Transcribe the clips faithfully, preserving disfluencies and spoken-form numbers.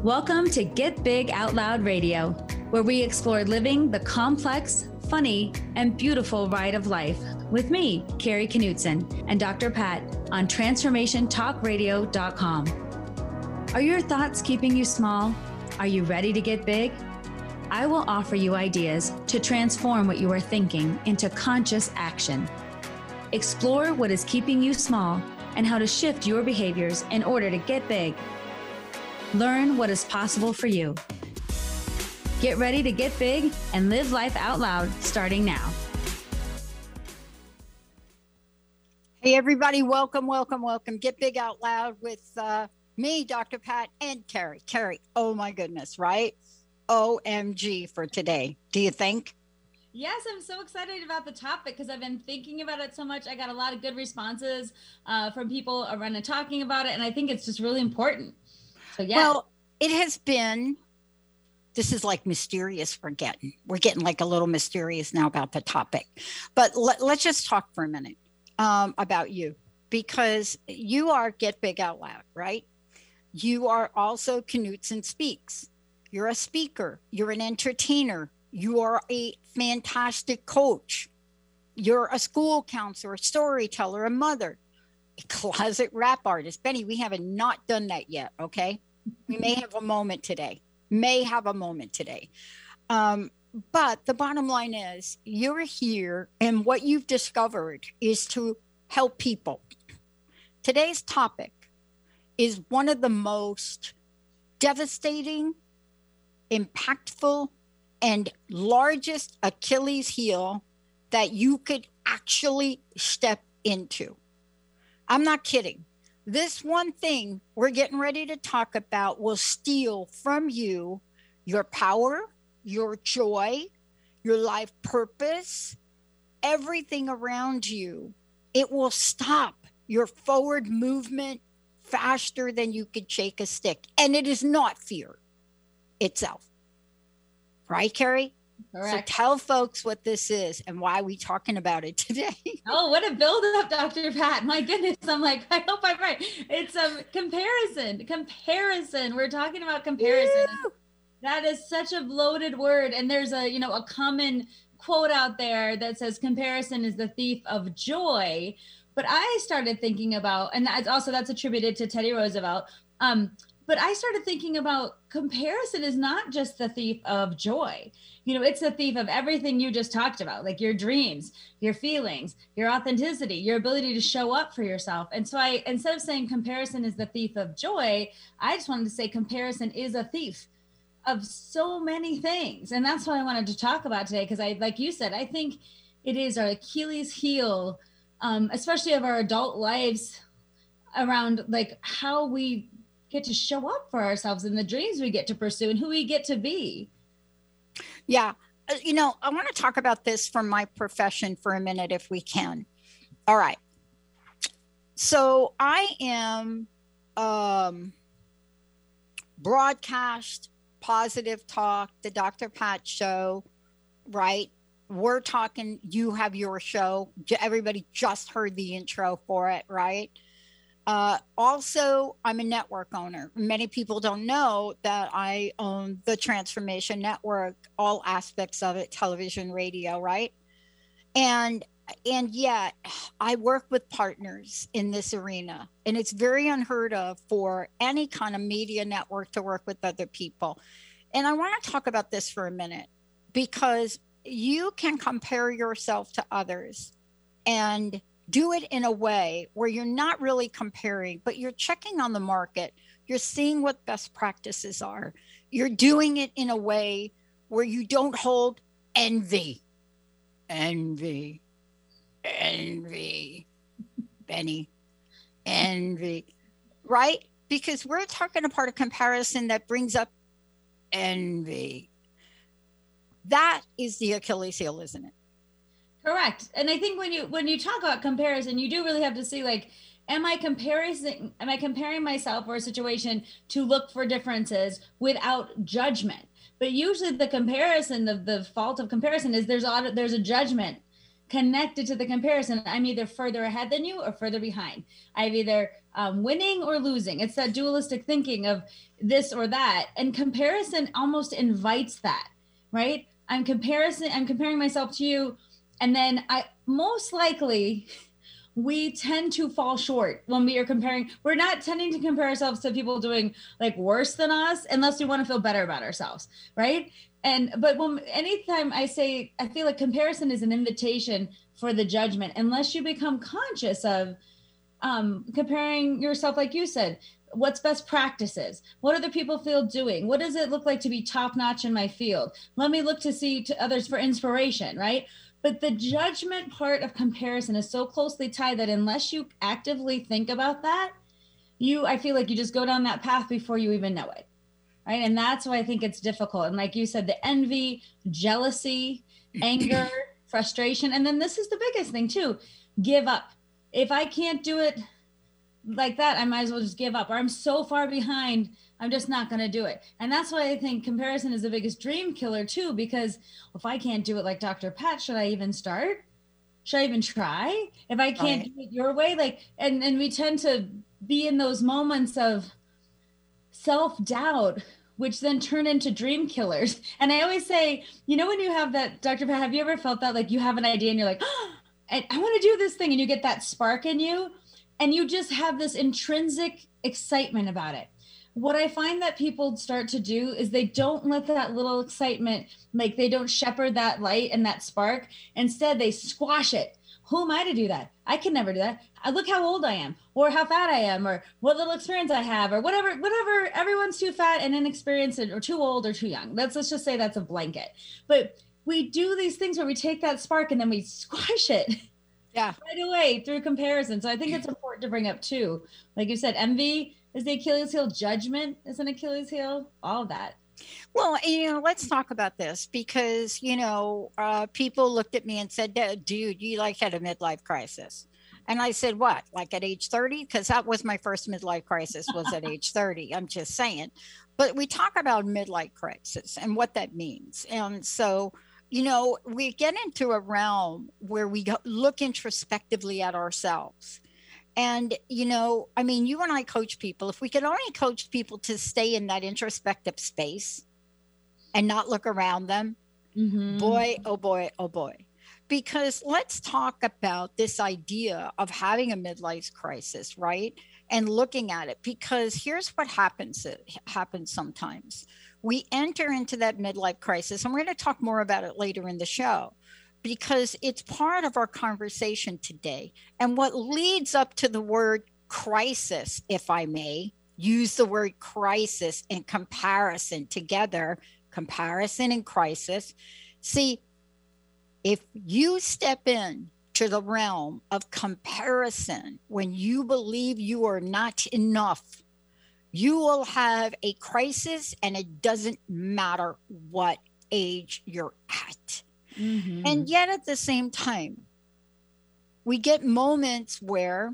Welcome to Get Big Out Loud Radio, where we explore living the complex, funny, and beautiful ride of life with me, Carrie Knutson, and Doctor Pat on transformation talk radio dot com. Are your thoughts keeping you small? Are you ready to get big? I will offer you ideas to transform what you are thinking into conscious action. Explore what is keeping you small and how to shift your behaviors in order to get big. Learn what is possible for you. Get ready to get big and live life out loud starting now. Hey, everybody. Welcome, welcome, welcome. Get Big Out Loud with uh, me, Doctor Pat, and Carrie. Carrie, oh my goodness, right? O M G for today. Do you think? Yes, I'm so excited about the topic because I've been thinking about it so much. I got a lot of good responses uh, from people around and talking about it, and I think it's just really important. So, yeah. Well, it has been, this is like mysterious we're getting. We're getting like a little mysterious now about the topic. But let, let's just talk for a minute um, about you, because you are Get Big Out Loud, right? You are also Knutson Speaks. You're a speaker. You're an entertainer. You are a fantastic coach. You're a school counselor, a storyteller, a mother, a closet rap artist. Benny, we haven't not done that yet, okay? We may have a moment today, may have a moment today. Um, but the bottom line is you're here, and what you've discovered is to help people. Today's topic is one of the most devastating, impactful, and largest Achilles heel that you could actually step into. I'm not kidding. This one thing we're getting ready to talk about will steal from you your power, your joy, your life purpose, everything around you. It will stop your forward movement faster than you could shake a stick. And it is not fear itself. Right, Carrie? Correct. So tell folks what this is and why we're talking about it today. Oh, what a build up, Doctor Pat. My goodness. I'm like, I hope I'm right. It's a um, comparison, comparison. We're talking about comparison. Woo! That is such a loaded word. And there's a, you know, a common quote out there that says comparison is the thief of joy. But I started thinking about, and that's also that's attributed to Teddy Roosevelt. Um, But I started thinking about comparison is not just the thief of joy. You know, it's the thief of everything you just talked about, like your dreams, your feelings, your authenticity, your ability to show up for yourself. And so I, instead of saying comparison is the thief of joy, I just wanted to say comparison is a thief of so many things. And that's what I wanted to talk about today. Because I, like you said, I think it is our Achilles heel, um, especially of our adult lives, around like how we get to show up for ourselves and the dreams we get to pursue and who we get to be. Yeah. You know, I want to talk about this from my profession for a minute, if we can. All right. So I am um, broadcast positive talk, the Doctor Pat show, right? We're talking, you have your show. Everybody just heard the intro for it, right? Uh, also, I'm a network owner. Many people don't know that I own the Transformation Network, all aspects of it, television, radio, right? And and yet, I work with partners in this arena. And it's very unheard of for any kind of media network to work with other people. And I want to talk about this for a minute, because you can compare yourself to others and do it in a way where you're not really comparing, but you're checking on the market. You're seeing what best practices are. You're doing it in a way where you don't hold envy, envy, envy, Benny, envy, right? Because we're talking about a comparison that brings up envy. That is the Achilles heel, isn't it? Correct. And I think when you when you talk about comparison, you do really have to see, like, am I comparing am I comparing myself or a situation to look for differences without judgment? But usually the comparison, the, the fault of comparison is there's a, there's a judgment connected to the comparison. I'm either further ahead than you or further behind. I'm either um, winning or losing. It's that dualistic thinking of this or that. And comparison almost invites that, right? I'm comparison, I'm comparing myself to you. And then I most likely we tend to fall short when we are comparing. We're not tending to compare ourselves to people doing like worse than us unless we want to feel better about ourselves, right? And but when anytime I say, I feel like comparison is an invitation for the judgment, unless you become conscious of um, comparing yourself, like you said, what's best practices? What other people feel doing? What does it look like to be top notch in my field? Let me look to see to others for inspiration, right? But the judgment part of comparison is so closely tied that unless you actively think about that, you, I feel like you just go down that path before you even know it. Right. And that's why I think it's difficult. And like you said, the envy, jealousy, anger, frustration. And then this is the biggest thing too, give up. If I can't do it like that, I might as well just give up, or I'm so far behind, I'm just not going to do it. And that's why I think comparison is the biggest dream killer too, because if I can't do it like Doctor Pat, should I even start? Should I even try? If I can't right. do it your way, like, and, and we tend to be in those moments of self-doubt, which then turn into dream killers. And I always say, you know, when you have that, Doctor Pat, have you ever felt that, like you have an idea and you're like, oh, I, I want to do this thing, and you get that spark in you and you just have this intrinsic excitement about it. What I find that people start to do is they don't let that little excitement, like they don't shepherd that light and that spark. Instead, they squash it. Who am I to do that? I can never do that. I look how old I am, or how fat I am, or what little experience I have, or whatever, whatever. Everyone's too fat and inexperienced, or too old or too young. Let's, let's just say that's a blanket. But we do these things where we take that spark and then we squash it. Yeah. Right away through comparison. So I think it's important to bring up too. Like you said, envy is the Achilles heel, judgment is an Achilles heel, all of that. Well, you know, let's talk about this because, you know, uh, people looked at me and said, dude, you like had a midlife crisis. And I said, what, like at age thirty? Because that was my first midlife crisis was at age thirty. I'm just saying. But we talk about midlife crisis and what that means. And so, you know, we get into a realm where we look introspectively at ourselves. And, you know, I mean, you and I coach people. If we could only coach people to stay in that introspective space and not look around them, mm-hmm. boy, oh boy, oh boy. Because let's talk about this idea of having a midlife crisis, right? And looking at it, because here's what happens, it happens sometimes. We enter into that midlife crisis, and we're going to talk more about it later in the show, because it's part of our conversation today. And what leads up to the word crisis, if I may use the word crisis and comparison together, comparison and crisis. See, if you step in to the realm of comparison, when you believe you are not enough, you will have a crisis, and it doesn't matter what age you're at. Mm-hmm. And yet at the same time, we get moments where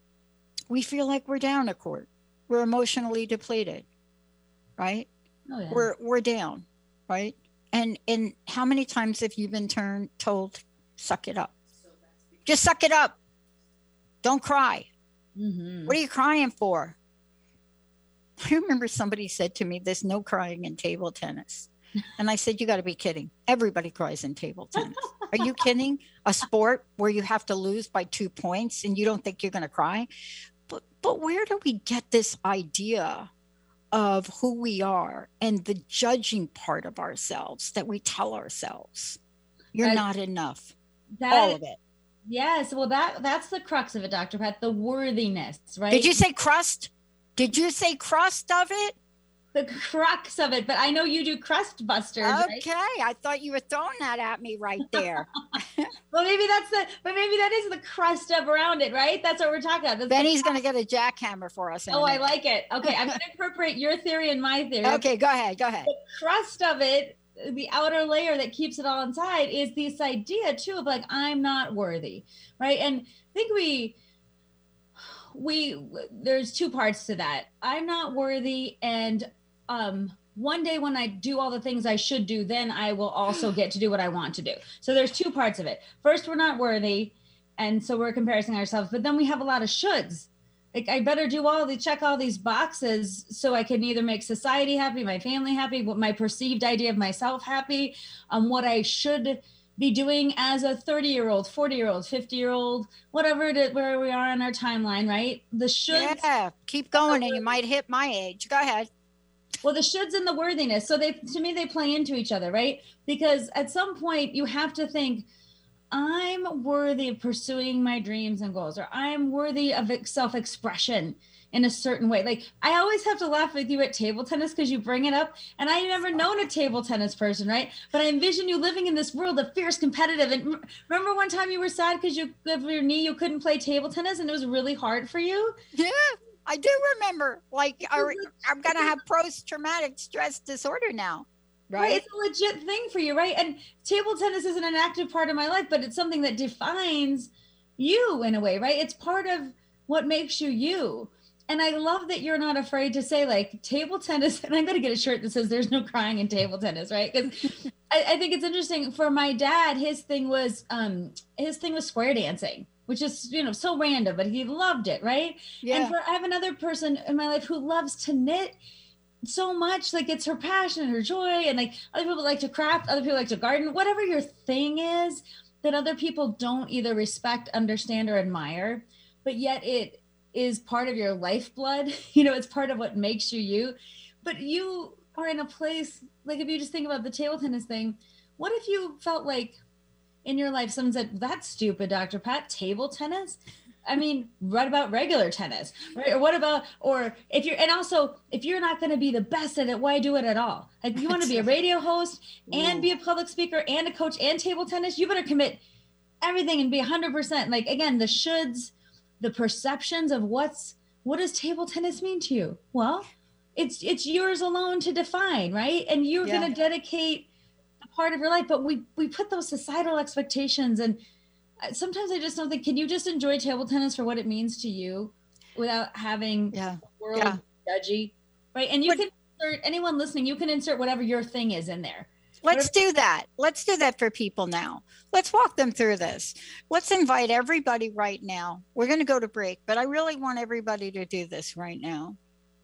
we feel like we're down a cord. We're emotionally depleted, right? Oh, yeah. We're we're down, right? And and how many times have you been turned told, suck it up? Just suck it up. Don't cry. Mm-hmm. What are you crying for? I remember somebody said to me, there's no crying in table tennis. And I said, you got to be kidding. Everybody cries in table tennis. Are you kidding? A sport where you have to lose by two points and you don't think you're going to cry? But but where do we get this idea of who we are and the judging part of ourselves that we tell ourselves? You're that, not enough. That, all of it. Yes. Well, that that's the crux of it, Doctor Pat, the worthiness, right? Did you say crust? Did you say crust of it? The crux of it, but I know you do crust busters. Okay, right? I thought you were throwing that at me right there. Well, maybe that's the, but maybe that is the crust up around it, right? That's what we're talking about. That's Benny's going to get a jackhammer for us. Oh, I like it. Okay, I'm going to incorporate your theory and my theory. Okay, go ahead, go ahead. The crust of it, the outer layer that keeps it all inside, is this idea too of like, I'm not worthy, right? And I think we, we, there's two parts to that. I'm not worthy, and um, one day when I do all the things I should do, then I will also get to do what I want to do. So there's two parts of it. First, we're not worthy. And so we're comparing ourselves, but then we have a lot of shoulds. Like, I better do all the check all these boxes so I can either make society happy, my family happy, what my perceived idea of myself happy, um, what I should be doing as a thirty year old, forty year old, fifty year old, whatever it is, where we are on our timeline, right? The shoulds. Yeah, keep going and you might hit my age. Go ahead. Well, the shoulds and the worthiness. So they, to me, they play into each other, right? Because at some point you have to think, I'm worthy of pursuing my dreams and goals, or I'm worthy of self-expression in a certain way. Like, I always have to laugh with you at table tennis because you bring it up, and I've never known a table tennis person, right? But I envision you living in this world of fierce competitive. And remember one time you were sad because you, of your knee, you couldn't play table tennis, and it was really hard for you? Yeah, I do remember. Like, I, I'm going to have post-traumatic stress disorder now. Right. Right. It's a legit thing for you, right? And table tennis isn't an active part of my life, but it's something that defines you in a way, right? It's part of what makes you you. And I love that you're not afraid to say, like, table tennis, and I'm going to get a shirt that says there's no crying in table tennis, right? Because I, I think it's interesting. For my dad, his thing was um his thing was square dancing, which is, you know, so random, but he loved it, right? Yeah. And for I have another person in my life who loves to knit so much. Like, it's her passion and her joy. And like, other people like to craft, other people like to garden, whatever your thing is that other people don't either respect, understand, or admire, but yet it is part of your lifeblood. You know, it's part of what makes you you. But you are in a place, like, if you just think about the table tennis thing, what if you felt like in your life someone said, that's stupid, Doctor Pat, table tennis? I mean, what about regular tennis, right? Or what about, or if you're, and also if you're not going to be the best at it, why do it at all? Like, you want to be a radio host and be a public speaker and a coach and table tennis, you better commit everything and be a hundred percent. Like, again, the shoulds, the perceptions of what's, what does table tennis mean to you? Well, it's, it's yours alone to define, right? And you're yeah. going to dedicate a part of your life, but we, we put those societal expectations, and sometimes I just don't think, can you just enjoy table tennis for what it means to you without having yeah. the world yeah. judgy, right? And you but, can insert, anyone listening, you can insert whatever your thing is in there. Let's whatever- do that. Let's do that for people now. Let's walk them through this. Let's invite everybody right now. We're going to go to break, but I really want everybody to do this right now.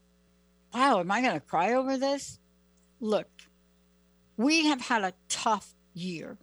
Wow, am I going to cry over this? Look, we have had a tough year.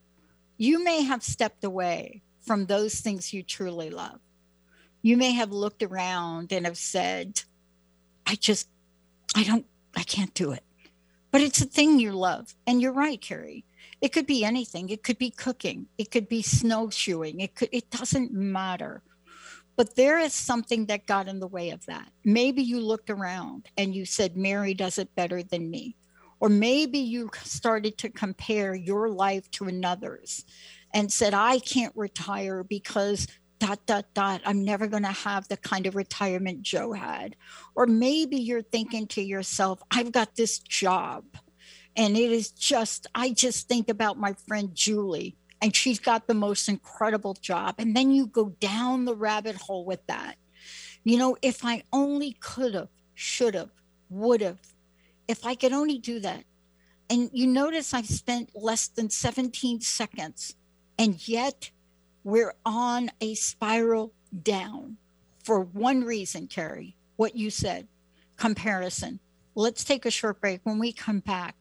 You may have stepped away from those things you truly love. You may have looked around and have said, I just, I don't, I can't do it. But it's a thing you love. And you're right, Carrie. It could be anything. It could be cooking. It could be snowshoeing. It could, it doesn't matter. But there is something that got in the way of that. Maybe you looked around and you said, Mary does it better than me. Or maybe you started to compare your life to another's and said, I can't retire because dot, dot, dot, I'm never going to have the kind of retirement Joe had. Or maybe you're thinking to yourself, I've got this job and it is just, I just think about my friend Julie and she's got the most incredible job. And then you go down the rabbit hole with that. You know, if I only could have, should have, would have, if I could only do that. And you notice I've spent less than seventeen seconds, and yet we're on a spiral down for one reason, Carrie, what you said, comparison. Let's take a short break. When we come back,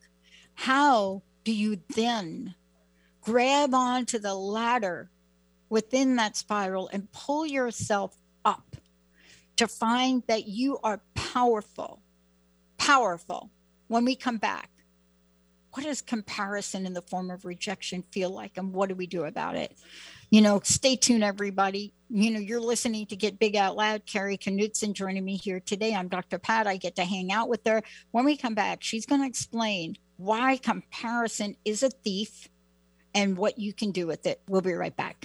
how do you then grab onto the ladder within that spiral and pull yourself up to find that you are powerful, powerful? When we come back, what does comparison in the form of rejection feel like, and what do we do about it? You know, stay tuned, everybody. You know, you're listening to Get Big Out Loud. Carrie Knutson joining me here today. I'm Doctor Pat. I get to hang out with her. When we come back, she's going to explain why comparison is a thief and what you can do with it. We'll be right back.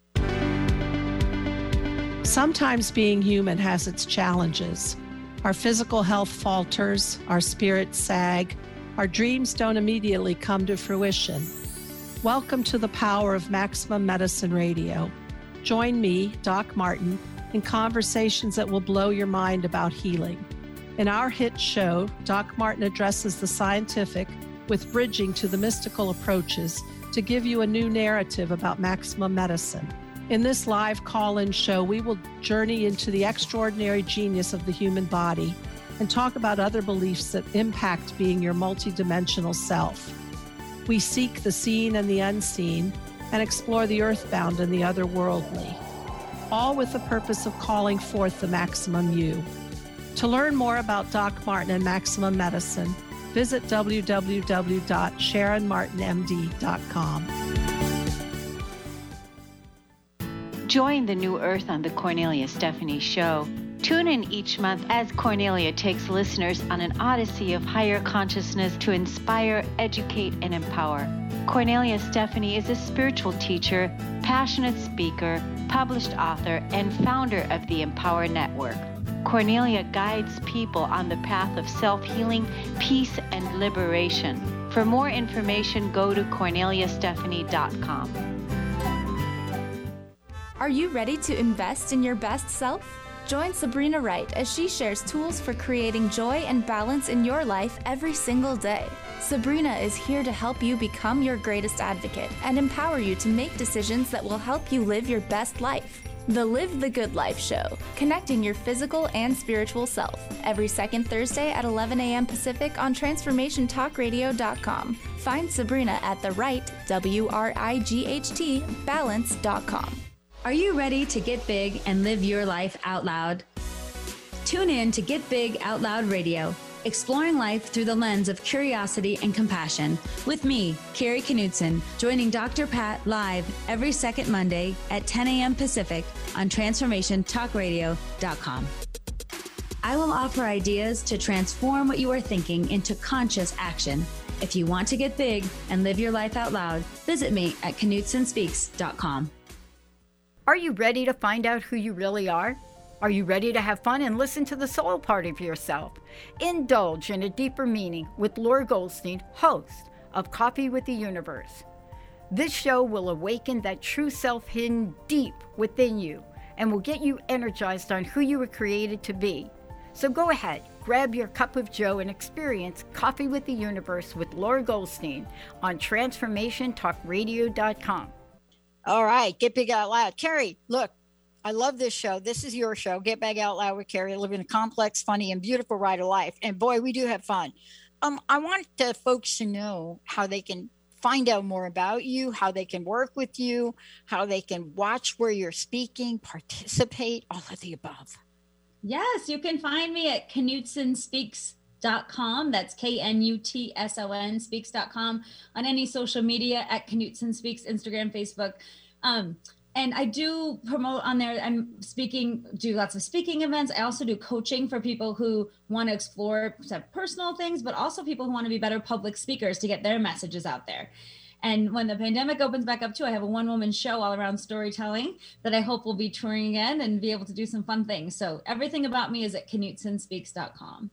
Sometimes being human has its challenges. Our physical health falters, our spirits sag, our dreams don't immediately come to fruition. Welcome to the power of Maximum Medicine Radio. Join me, Doc Martin, in conversations that will blow your mind about healing. In our hit show, Doc Martin addresses the scientific with bridging to the mystical approaches to give you a new narrative about maximum medicine. In this live call-in show, we will journey into the extraordinary genius of the human body and talk about other beliefs that impact being your multidimensional self. We seek the seen and the unseen and explore the earthbound and the otherworldly, all with the purpose of calling forth the maximum you. To learn more about Doc Martin and Maximum Medicine, visit w w w dot sharon martin m d dot com. Join the new earth on the Cornelia Stephanie Show. Tune in each month as Cornelia takes listeners on an odyssey of higher consciousness to inspire, educate, and empower. Cornelia Stephanie is a spiritual teacher, passionate speaker, published author, and founder of the Empower Network. Cornelia guides people on the path of self-healing, peace, and liberation. For more information, go to cornelia stephanie dot com. Are you ready to invest in your best self? Join Sabrina Wright as she shares tools for creating joy and balance in your life every single day. Sabrina is here to help you become your greatest advocate and empower you to make decisions that will help you live your best life. The Live the Good Life Show, connecting your physical and spiritual self, every second Thursday at eleven a.m. Pacific on transformation talk radio dot com. Find Sabrina at the right, W R I G H T, balance dot com. Are you ready to get big and live your life out loud? Tune in to Get Big Out Loud Radio, exploring life through the lens of curiosity and compassion, with me, Carrie Knudsen, joining Doctor Pat live every second Monday at ten a.m. Pacific on transformation talk radio dot com. I will offer ideas to transform what you are thinking into conscious action. If you want to get big and live your life out loud, visit me at knudsen speaks dot com. Are you ready to find out who you really are? Are you ready to have fun and listen to the soul part of yourself? Indulge in a deeper meaning with Laura Goldstein, host of Coffee with the Universe. This show will awaken that true self hidden deep within you and will get you energized on who you were created to be. So go ahead, grab your cup of joe and experience Coffee with the Universe with Laura Goldstein on transformation talk radio dot com. All right, Get Big Out Loud. Carrie, look, I love this show. This is your show, Get Big Out Loud with Carrie, living a complex, funny, and beautiful ride of life. And boy, we do have fun. Um, I want the folks to know how they can find out more about you, how they can work with you, how they can watch where you're speaking, participate, all of the above. Yes, you can find me at knudsen speaks dot com. That's K N U T S O N speaks dot com, on any social media at Knudsen Speaks, Instagram, Facebook. Um, and I do promote on there. I'm speaking, do lots of speaking events. I also do coaching for people who want to explore some personal things, but also people who want to be better public speakers to get their messages out there. And when the pandemic opens back up too, I have a one-woman show all around storytelling that I hope will be touring again and be able to do some fun things. So everything about me is at knudsen speaks dot com.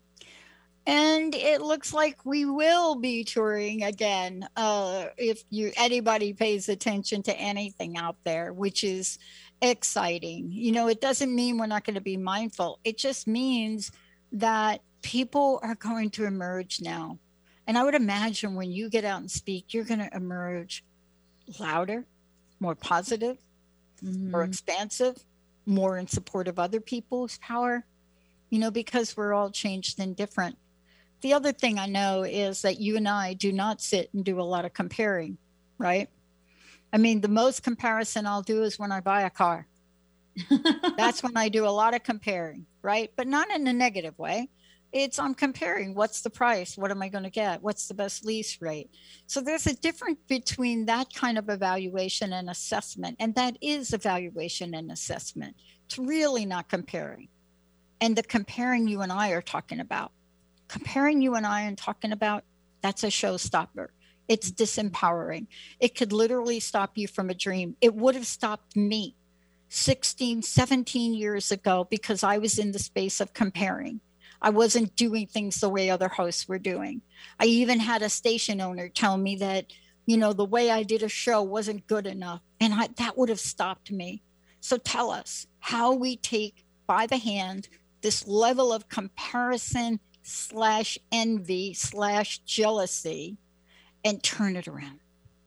And it looks like we will be touring again uh, if you anybody pays attention to anything out there, which is exciting. You know, it doesn't mean we're not going to be mindful. It just means that people are going to emerge now. And I would imagine when you get out and speak, you're going to emerge louder, more positive, mm-hmm. more expansive, more in support of other people's power, you know, because we're all changed and different. The other thing I know is that you and I do not sit and do a lot of comparing, right? I mean, the most comparison I'll do is when I buy a car. That's when I do a lot of comparing, right? But not in a negative way. It's I'm comparing what's the price, what am I going to get, what's the best lease rate. So there's a difference between that kind of evaluation and assessment, and that is evaluation and assessment. It's really not comparing. And the comparing you and I are talking about. Comparing you and I and talking about, that's a showstopper. It's disempowering. It could literally stop you from a dream. It would have stopped me sixteen, seventeen years ago because I was in the space of comparing. I wasn't doing things the way other hosts were doing. I even had a station owner tell me that, you know, the way I did a show wasn't good enough. And I, that would have stopped me. So tell us how we take by the hand this level of comparison slash envy slash jealousy and turn it around?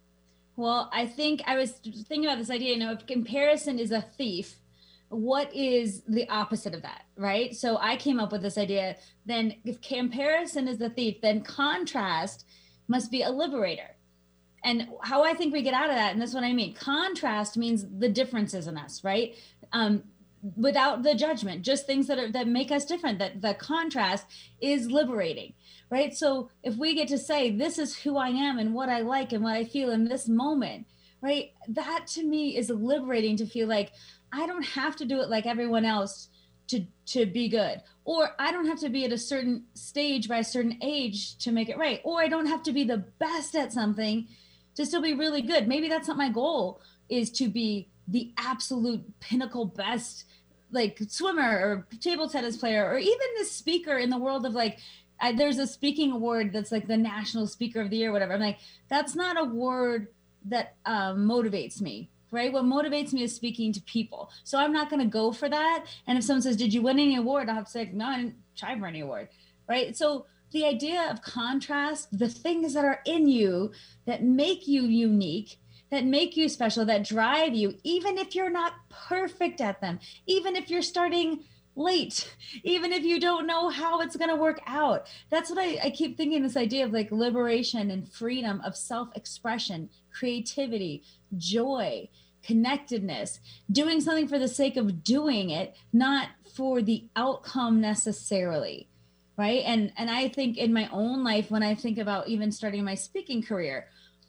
Well, I think I was thinking about this idea, you know, if comparison is a thief, what is the opposite of that, right? So I came up with this idea, then if comparison is the thief, then contrast must be a liberator. And how I think we get out of that, and that's what I mean, contrast means the differences in us, right? Um, without the judgment, just things that are that make us different, that the contrast is liberating, right? So if we get to say, this is who I am and what I like and what I feel in this moment, right? That to me is liberating, to feel like I don't have to do it like everyone else to, to be good, or I don't have to be at a certain stage by a certain age to make it right, or I don't have to be the best at something to still be really good. Maybe that's not my goal, is to be the absolute pinnacle best, like swimmer or table tennis player, or even the speaker in the world of like, I, there's a speaking award that's like the National Speaker of the Year, whatever. I'm like, that's not a word that um, motivates me, right? What motivates me is speaking to people. So I'm not going to go for that. And if someone says, did you win any award? I'll have to say, no, I didn't try for any award, right? So the idea of contrast, the things that are in you that make you unique, that make you special, that drive you, even if you're not perfect at them, even if you're starting late, even if you don't know how it's going to work out. That's what I, I keep thinking, this idea of like liberation and freedom of self-expression, creativity, joy, connectedness, doing something for the sake of doing it, not for the outcome necessarily. Right. And, and I think in my own life, when I think about even starting my speaking career,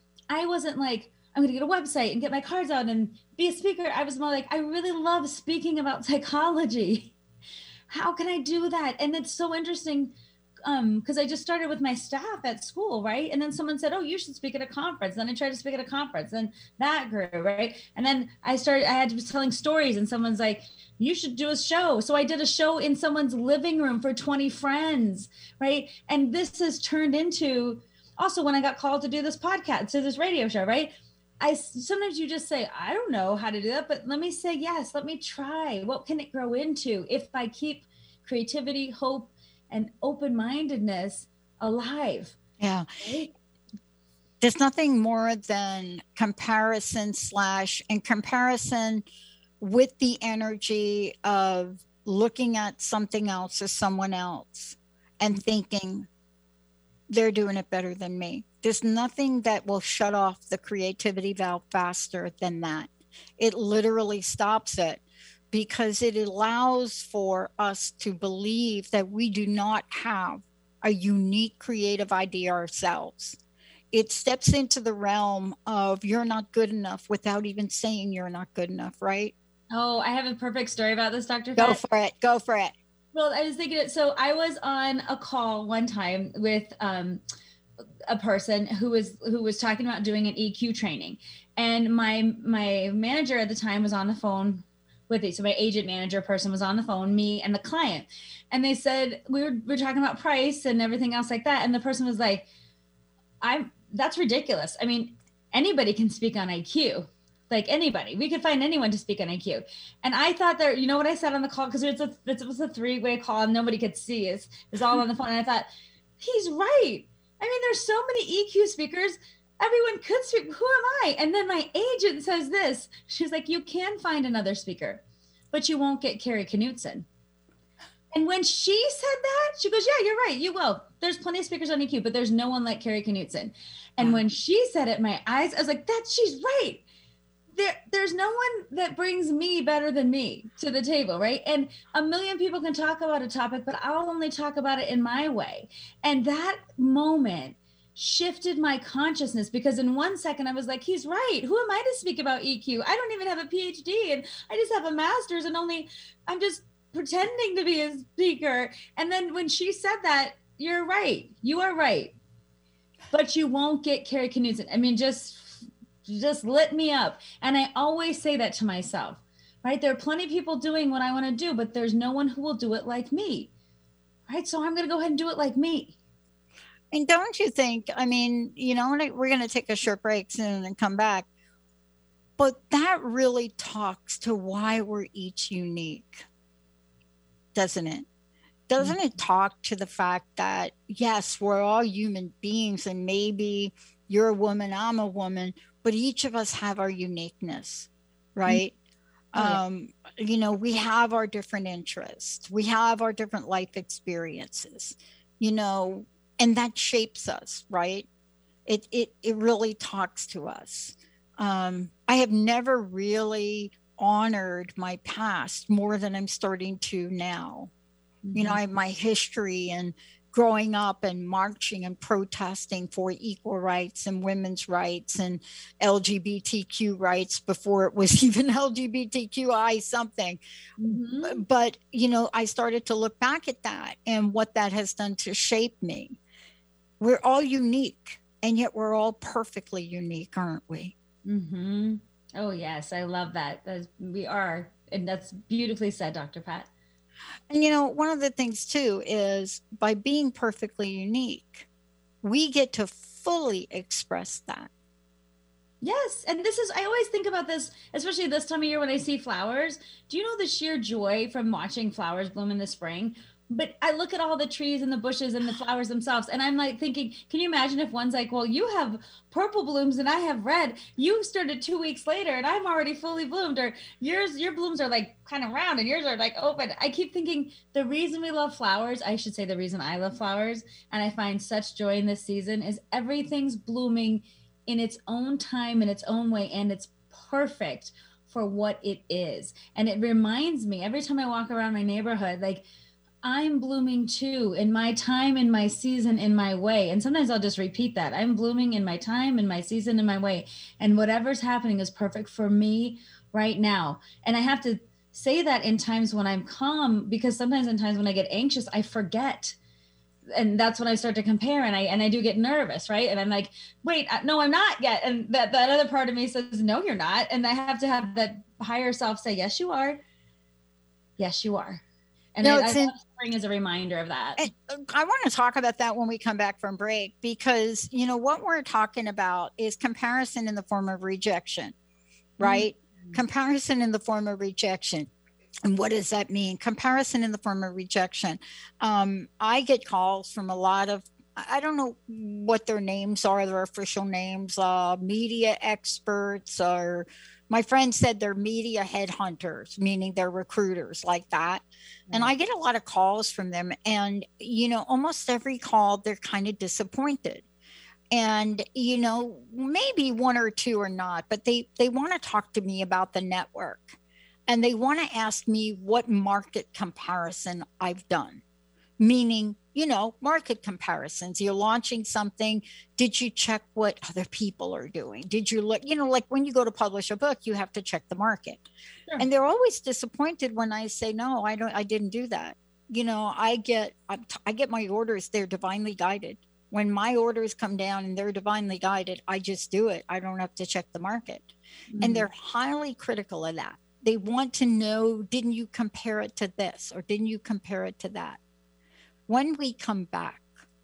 I wasn't like, I'm going to get a website and get my cards out and be a speaker. I was more like, I really love speaking about psychology. How can I do that? And it's so interesting um, because I just started with my staff at school, right? And then someone said, oh, you should speak at a conference. Then I tried to speak at a conference, and that grew, right? And then I started, I had to be telling stories, and someone's like, you should do a show. So I did a show in someone's living room for twenty friends, right? And this has turned into, also when I got called to do this podcast, so this radio show, right? I sometimes you just say, I don't know how to do that, but let me say yes, let me try. What can it grow into if I keep creativity, hope, and open-mindedness alive? Yeah. Right? There's nothing more than comparison slash and comparison with the energy of looking at something else as someone else and thinking they're doing it better than me. There's nothing that will shut off the creativity valve faster than that. It literally stops it, because it allows for us to believe that we do not have a unique creative idea ourselves. It steps into the realm of you're not good enough without even saying you're not good enough, right? Oh, I have a perfect story about this, Doctor Go Pat. for it. Go for it. Well, I was thinking, so I was on a call one time with um, a person who was who was talking about doing an E Q training, and my my manager at the time was on the phone with me. So my agent manager person was on the phone, me and the client, and they said we were we were talking about price and everything else like that, and the person was like, "I'm that's ridiculous. I mean, anybody can speak on I Q." Like anybody, we could find anyone to speak on I Q. And I thought that, you know what I said on the call, because it was a, it was a three-way call and nobody could see. It's, it's all on the phone. And I thought, he's right. I mean, there's so many E Q speakers. Everyone could speak. Who am I? And then my agent says this. She's like, you can find another speaker, but you won't get Carrie Knutson. And when she said that, she goes, yeah, you're right. You will. There's plenty of speakers on E Q, but there's no one like Carrie Knutson. And when she said it, my eyes, I was like, that she's right. There, there's no one that brings me better than me to the table, right? And a million people can talk about a topic, but I'll only talk about it in my way. And that moment shifted my consciousness, because in one second I was like, he's right. Who am I to speak about E Q? I don't even have a P H D, and I just have a master's, and only I'm just pretending to be a speaker. And then when she said that, you're right. You are right. But you won't get Carrie Knutson. I mean, just just lit me up. And I always say that to myself, right? There are plenty of people doing what I want to do, but there's no one who will do it like me, right? So I'm going to go ahead and do it like me. And don't you think, I mean, you know, we're going to take a short break soon and come back, but that really talks to why we're each unique, doesn't it? doesn't it talk to the fact that, yes, we're all human beings, and maybe you're a woman, I'm a woman, but each of us have our uniqueness, right? Mm-hmm. Oh, yeah. Um, you know, we have our different interests. We have our different life experiences, you know, and that shapes us, right? It, it, it really talks to us. Um, I have never really honored my past more than I'm starting to now. Mm-hmm. You know, I have my history and growing up and marching and protesting for equal rights and women's rights and L G B T Q rights before it was even L G B T Q I something. Mm-hmm. But, you know, I started to look back at that and what that has done to shape me. We're all unique, and yet we're all perfectly unique, aren't we? Mm-hmm. Oh, yes. I love that. That's, we are. And that's beautifully said, Doctor Pat. And, you know, one of the things, too, is by being perfectly unique, we get to fully express that. Yes. And this is, I always think about this, especially this time of year when I see flowers. Do you know the sheer joy from watching flowers bloom in the spring? But I look at all the trees and the bushes and the flowers themselves, and I'm like thinking, can you imagine if one's like, well, you have purple blooms and I have red. You started two weeks later and I'm already fully bloomed, or yours, your blooms are like kind of round and yours are like open. I keep thinking the reason we love flowers, I should say the reason I love flowers, and I find such joy in this season, is everything's blooming in its own time, in its own way, and it's perfect for what it is. And it reminds me every time I walk around my neighborhood, like, I'm blooming too, in my time, in my season, in my way. And sometimes I'll just repeat that. I'm blooming in my time, in my season, in my way. And whatever's happening is perfect for me right now. And I have to say that in times when I'm calm, because sometimes in times when I get anxious, I forget. And that's when I start to compare, and I and I do get nervous, right? And I'm like, wait, no, I'm not yet. And that, that other part of me says, no, you're not. And I have to have that higher self say, yes, you are. Yes, you are. And no, I, I love spring as a reminder of that. I want to talk about that when we come back from break, because, you know, what we're talking about is comparison in the form of rejection, right? Mm-hmm. Comparison in the form of rejection. And what does that mean? Comparison in the form of rejection. Um, I get calls from a lot of, I don't know what their names are, their official names, uh, media experts, or my friend said they're media headhunters, meaning they're recruiters like that. Mm-hmm. And I get a lot of calls from them. And, you know, almost every call, they're kind of disappointed. And, you know, maybe one or two are not, but they, they want to talk to me about the network. And they want to ask me what market comparison I've done, meaning, you know, market comparisons. You're launching something. Did you check what other people are doing? Did you look, you know, like when you go to publish a book, you have to check the market. Sure. And they're always disappointed when I say, no, I don't, I didn't do that. You know, I get, I get my orders. They're divinely guided. When my orders come down and they're divinely guided, I just do it. I don't have to check the market. Mm-hmm. And they're highly critical of that. They want to know, didn't you compare it to this, or didn't you compare it to that? When we come back,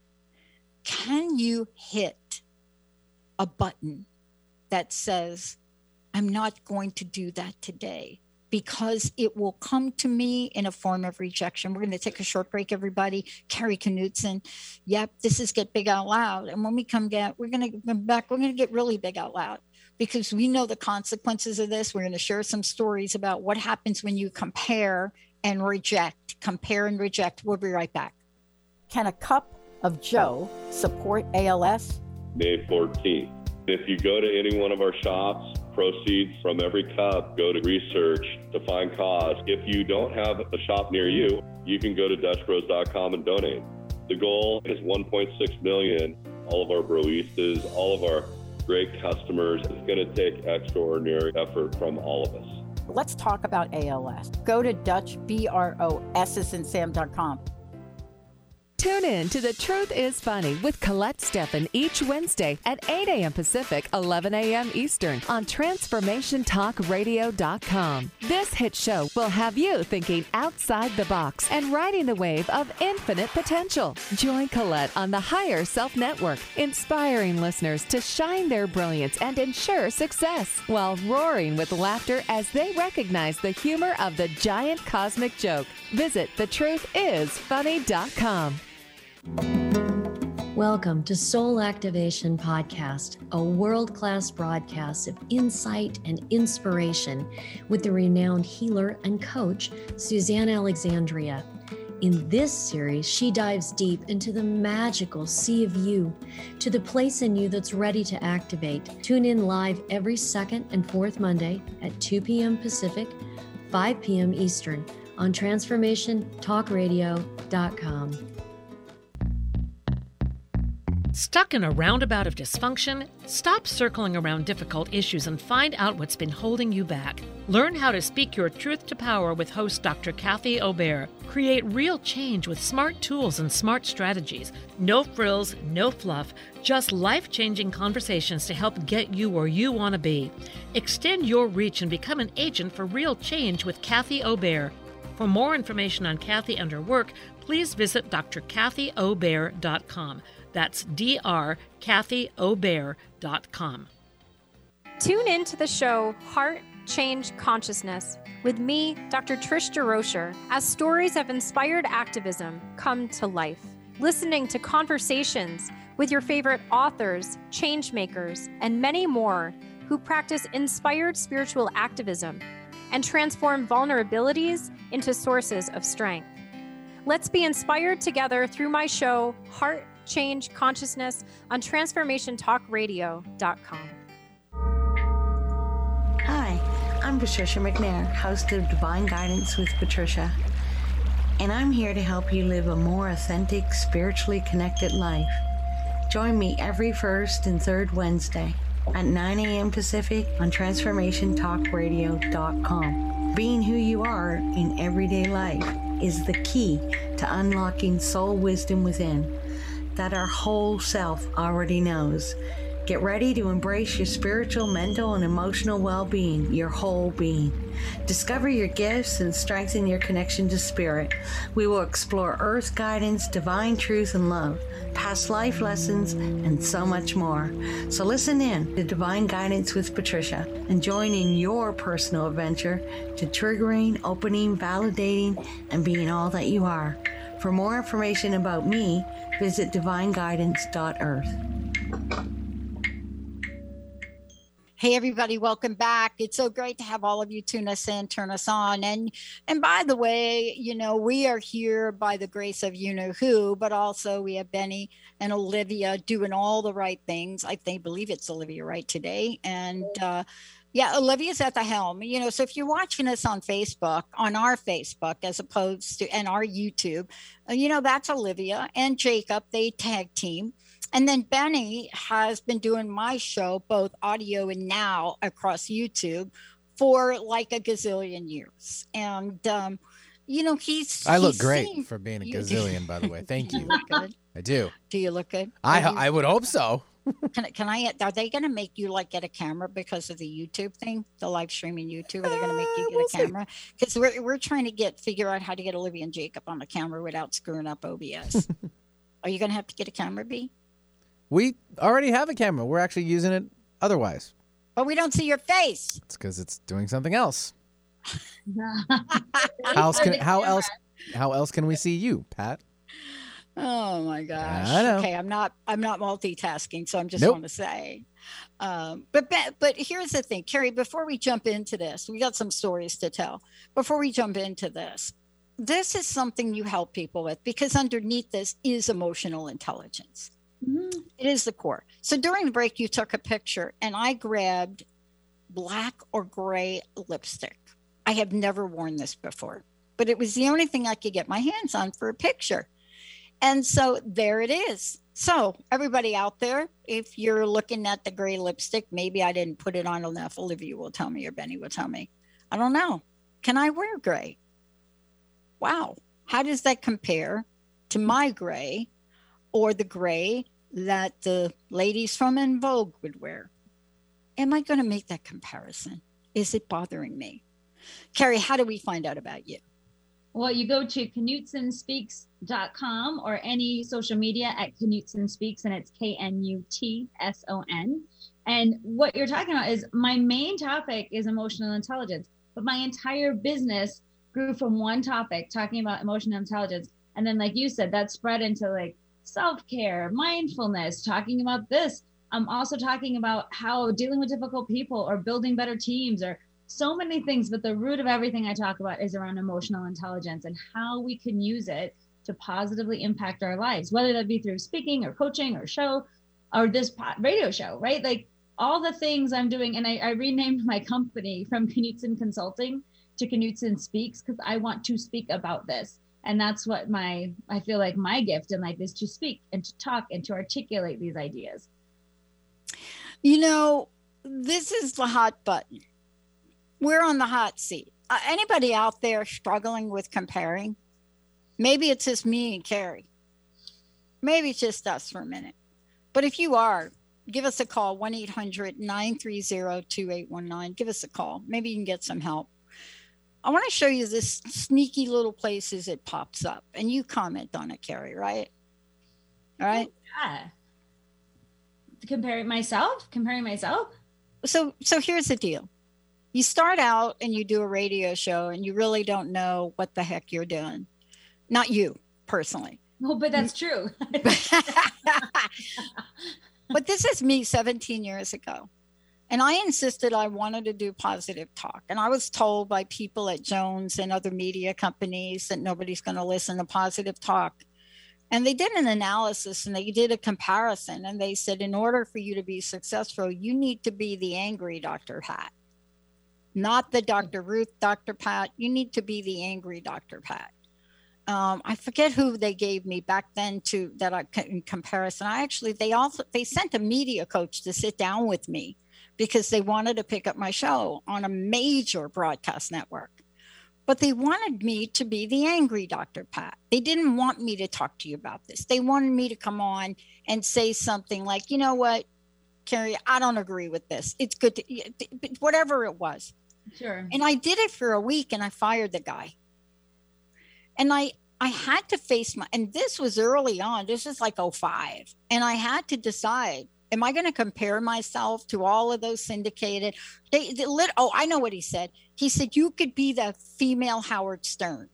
can you hit a button that says, I'm not going to do that today, because it will come to me in a form of rejection? We're going to take a short break, everybody. Carrie Knutson. Yep, this is Get Big Out Loud. And when we come back, we're going to come back, we're going to get really big out loud, because we know the consequences of this. We're going to share some stories about what happens when you compare and reject. Compare and reject. We'll be right back. Can a cup of Joe support A L S? May fourteenth. If you go to any one of our shops, proceeds from every cup go to research to find cause. If you don't have a shop near you, you can go to Dutch Bros dot com and donate. The goal is one point six million. All of our broistas, all of our great customers. It's going to take extraordinary effort from all of us. Let's talk about A L S. Go to Dutch, B R O S as in Sam dot com. Tune in to The Truth is Funny with Colette Steffen each Wednesday at eight a.m. Pacific, eleven a.m. Eastern on Transformation Talk Radio dot com. This hit show will have you thinking outside the box and riding the wave of infinite potential. Join Colette on the Higher Self Network, inspiring listeners to shine their brilliance and ensure success while roaring with laughter as they recognize the humor of the giant cosmic joke. Visit the truth is funny dot com. Welcome to Soul Activation Podcast, a world-class broadcast of insight and inspiration with the renowned healer and coach, Suzanne Alexandria. In this series, she dives deep into the magical sea of you, to the place in you that's ready to activate. Tune in live every second and fourth Monday at two p.m. Pacific, five p.m. Eastern on transformation talk radio dot com. Stuck in a roundabout of dysfunction? Stop circling around difficult issues and find out what's been holding you back. Learn how to speak your truth to power with host Doctor Kathy Obear. Create real change with smart tools and smart strategies. No frills, no fluff, just life-changing conversations to help get you where you want to be. Extend your reach and become an agent for real change with Kathy Obear. For more information on Kathy and her work, please visit d r kathy obear dot com. That's D R Kathy Obear dot com. Tune in to the show Heart Change Consciousness with me, Doctor Trish DeRocher, as stories of inspired activism come to life. Listening to conversations with your favorite authors, change makers, and many more who practice inspired spiritual activism and transform vulnerabilities into sources of strength. Let's be inspired together through my show, Heart Change Consciousness, on transformation talk radio dot com. Hi, I'm Patricia McNair, host of Divine Guidance with Patricia, and I'm here to help you live a more authentic, spiritually connected life. Join me every first and third Wednesday at nine a.m. Pacific on transformation talk radio dot com. Being who you are in everyday life is the key to unlocking soul wisdom within that our whole self already knows. Get ready to embrace your spiritual, mental, and emotional well-being, your whole being. Discover your gifts and strengthen your connection to spirit. We will explore earth guidance, divine truth and love, past life lessons, and so much more. So listen in to Divine Guidance with Patricia and join in your personal adventure to triggering, opening, validating, and being all that you are. For more information about me, visit divine guidance dot earth. Hey everybody, welcome back. It's so great to have all of you tune us in, turn us on. And and by the way, you know, we are here by the grace of you know who, but also we have Benny and Olivia doing all the right things. I think believe it's Olivia right today. And uh yeah, Olivia's at the helm. You know, so if you're watching us on Facebook, on our Facebook, as opposed to and our YouTube, uh, you know, that's Olivia and Jacob, they tag team. And then Benny has been doing my show, both audio and now across YouTube, for like a gazillion years. And, um, you know, he's. I look he's great seen, for being a gazillion, by the way. Thank you. You look good. I do. Do you look good? I you, I would hope so. Can, can I? Are they going to make you like get a camera because of the YouTube thing, the live streaming YouTube? Are they going to make you get we'll a camera? Because we're we're trying to get figure out how to get Olivia and Jacob on the camera without screwing up O B S. Are you going to have to get a camera, B? We already have a camera. We're actually using it otherwise. But we don't see your face. It's because it's doing something else. how else can how else how else can we see you, Pat? Oh my gosh. I know. Okay, I'm not I'm not multitasking, so I'm just Nope. want to say. Um, but but but here's the thing, Carrie. Before we jump into this, we got some stories to tell. Before we jump into this, this is something you help people with because underneath this is emotional intelligence. Mm-hmm. It is the core. So during the break, you took a picture, and I grabbed black or gray lipstick. I have never worn this before, but it was the only thing I could get my hands on for a picture. And so there it is. So everybody out there, if you're looking at the gray lipstick, maybe I didn't put it on enough. Olivia will tell me or Benny will tell me. I don't know. Can I wear gray? Wow. How does that compare to my gray or the gray that the ladies from En Vogue would wear? Am I going to make that comparison? Is it bothering me? Carrie, how do we find out about you? Well, you go to knutson speaks dot com or any social media at Knutson Speaks, and it's K N U T S O N. And what you're talking about is my main topic is emotional intelligence, but my entire business grew from one topic talking about emotional intelligence. And then, like you said, that spread into like self-care, mindfulness, talking about this. I'm also talking about how dealing with difficult people or building better teams or so many things. But the root of everything I talk about is around emotional intelligence and how we can use it to positively impact our lives, whether that be through speaking or coaching or show or this radio show, right? Like all the things I'm doing. And I, I renamed my company from Knutson Consulting to Knutson Speaks because I want to speak about this. And that's what my, I feel like my gift in life is to speak and to talk and to articulate these ideas. You know, this is the hot button. We're on the hot seat. Uh, anybody out there struggling with comparing? Maybe it's just me and Carrie. Maybe it's just us for a minute. But if you are, give us a call, one eight hundred nine three zero two eight one nine. Give us a call. Maybe you can get some help. I want to show you this sneaky little places it pops up. And you comment on it, Carrie, right? All right? Yeah. Comparing myself? Comparing myself? So, so here's the deal. You start out and you do a radio show and you really don't know what the heck you're doing. Not you, personally. Well, but that's true. But this is me seventeen years ago. And I insisted I wanted to do positive talk. And I was told by people at Jones and other media companies that nobody's going to listen to positive talk. And they did an analysis and they did a comparison. And they said, in order for you to be successful, you need to be the angry Doctor Pat, not the Doctor Ruth, Doctor Pat. You need to be the angry Doctor Pat. Um, I forget who they gave me back then to that I, in comparison. I actually, they also, they sent a media coach to sit down with me because they wanted to pick up my show on a major broadcast network. But they wanted me to be the angry Doctor Pat. They didn't want me to talk to you about this. They wanted me to come on and say something like, you know what, Carrie, I don't agree with this. It's good to, whatever it was. Sure. And I did it for a week and I fired the guy. And I, I had to face my, and this was early on, this is like oh five. And I had to decide, am I going to compare myself to all of those syndicated? They, they lit, oh, I know what he said. He said, you could be the female Howard Stern.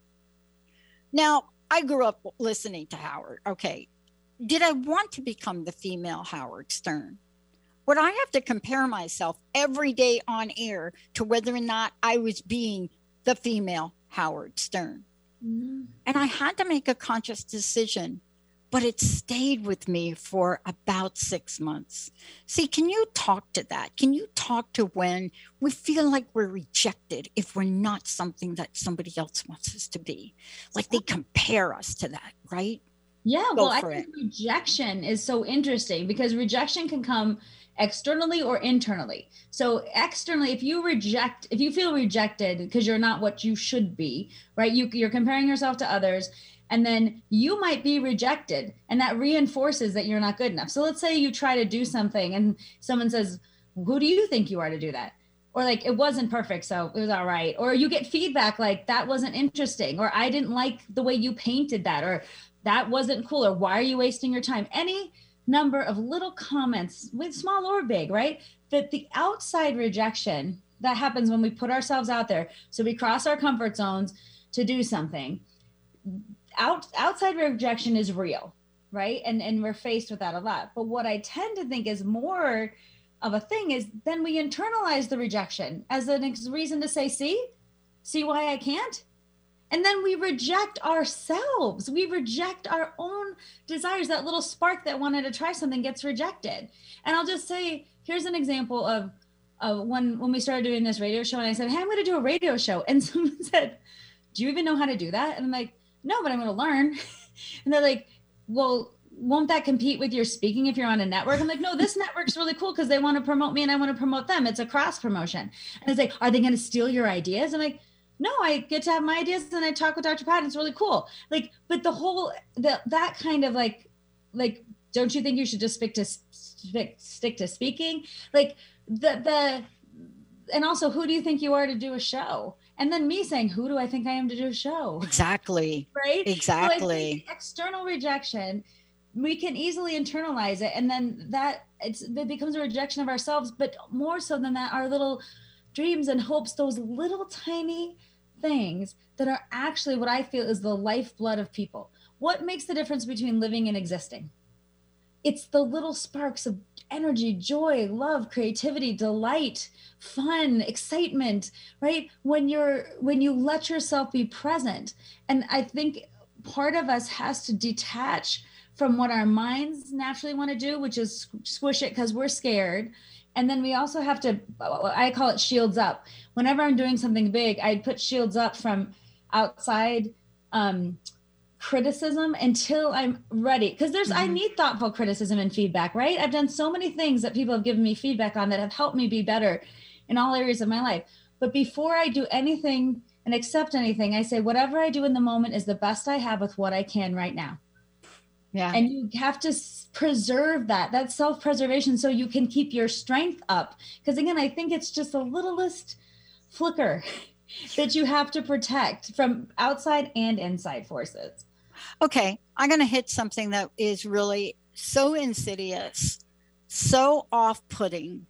Now, I grew up listening to Howard. Okay. Did I want to become the female Howard Stern? Would I have to compare myself every day on air to whether or not I was being the female Howard Stern? Mm-hmm. And I had to make a conscious decision, but it stayed with me for about six months. See, can you talk to that? Can you talk to when we feel like we're rejected if we're not something that somebody else wants us to be? Like they compare us to that, right? Yeah, Go well, I for think it. rejection is so interesting because rejection can come externally or internally. So externally, if you reject, if you feel rejected because you're not what you should be, right? You, you're comparing yourself to others, and then you might be rejected, and that reinforces that you're not good enough. So let's say you try to do something and someone says, who do you think you are to do that? Or like, it wasn't perfect, so it was all right. Or you get feedback like, that wasn't interesting, or I didn't like the way you painted that, or that wasn't cool, or why are you wasting your time? Any number of little comments, with small or big, right? That the outside rejection that happens when we put ourselves out there. So we cross our comfort zones to do something. Out, outside rejection is real, right? And, and we're faced with that a lot. But what I tend to think is more of a thing is then we internalize the rejection as a reason to say, see, see why I can't? And then we reject ourselves. We reject our own desires. That little spark that wanted to try something gets rejected. And I'll just say, here's an example of, of when, when we started doing this radio show, and I said, hey, I'm going to do a radio show. And someone said, do you even know how to do that? And I'm like, no, but I'm going to learn. And they're like, well, won't that compete with your speaking if you're on a network? I'm like, no, this network's really cool because they want to promote me and I want to promote them. It's a cross promotion. And it's like, are they going to steal your ideas? I'm like, no, I get to have my ideas and I talk with Doctor Pat. It's really cool. Like, but the whole, the, that kind of like, like, don't you think you should just stick to stick, stick to speaking? Like the, the, and also who do you think you are to do a show? And then me saying, who do I think I am to do a show? Exactly. Right? Exactly. So external rejection, we can easily internalize it. And then that it's, it becomes a rejection of ourselves, but more so than that, our little dreams and hopes, those little tiny things that are actually what I feel is the lifeblood of people. What makes the difference between living and existing? It's the little sparks of energy, joy, love, creativity, delight, fun, excitement, right? When you're, when you let yourself be present. And I think part of us has to detach from what our minds naturally want to do, which is squish it because we're scared. And then we also have to, I call it shields up. Whenever I'm doing something big, I'd put shields up from outside um, criticism until I'm ready. Because there's, mm-hmm. I need thoughtful criticism and feedback, right? I've done so many things that people have given me feedback on that have helped me be better in all areas of my life. But before I do anything and accept anything, I say, whatever I do in the moment is the best I have with what I can right now. Yeah. And you have to preserve that, that self-preservation so you can keep your strength up. Because again, I think it's just the littlest flicker that you have to protect from outside and inside forces. Okay, I'm going to hit something that is really so insidious, so off-putting,